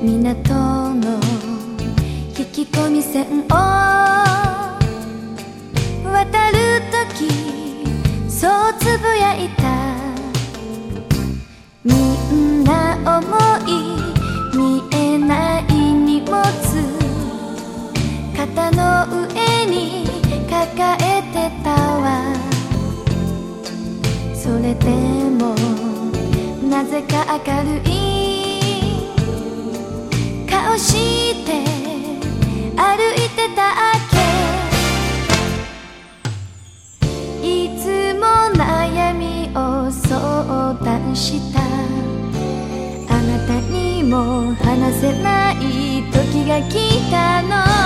港の引き込み線を渡るときそうつぶやいた。みんな思い見えない荷物肩の上に抱えてたわ。それでもなぜか明るい顔して歩いてたっけ。いつも悩みを相談したあなたにも話せない時が来たの。